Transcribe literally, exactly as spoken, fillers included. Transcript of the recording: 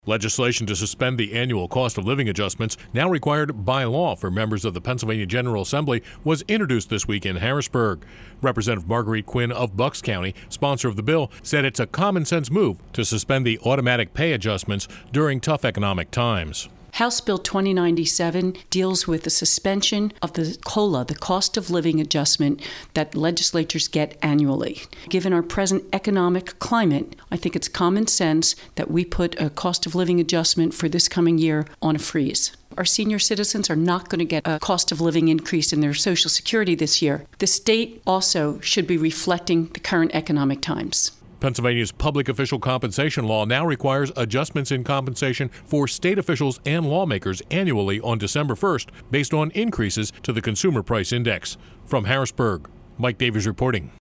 Legislation to suspend the annual cost of living adjustments, now required by law for members of the Pennsylvania General Assembly, was introduced this week in Harrisburg. Representative Marguerite Quinn of Bucks County, sponsor of the bill, said it's a common-sense move to suspend the automatic pay adjustments during tough economic times. House Bill twenty ninety-seven deals with the suspension of the COLA, the cost of living adjustment that legislatures get annually. Given our present economic climate, I think it's common sense that we put a cost of living adjustment for this coming year on a freeze. Our senior citizens are not going to get a cost of living increase in their Social Security this year. The state also should be reflecting the current economic times. Pennsylvania's public official compensation law now requires adjustments in compensation for state officials and lawmakers annually on December first based on increases to the Consumer Price Index. From Harrisburg, Mike Davies reporting.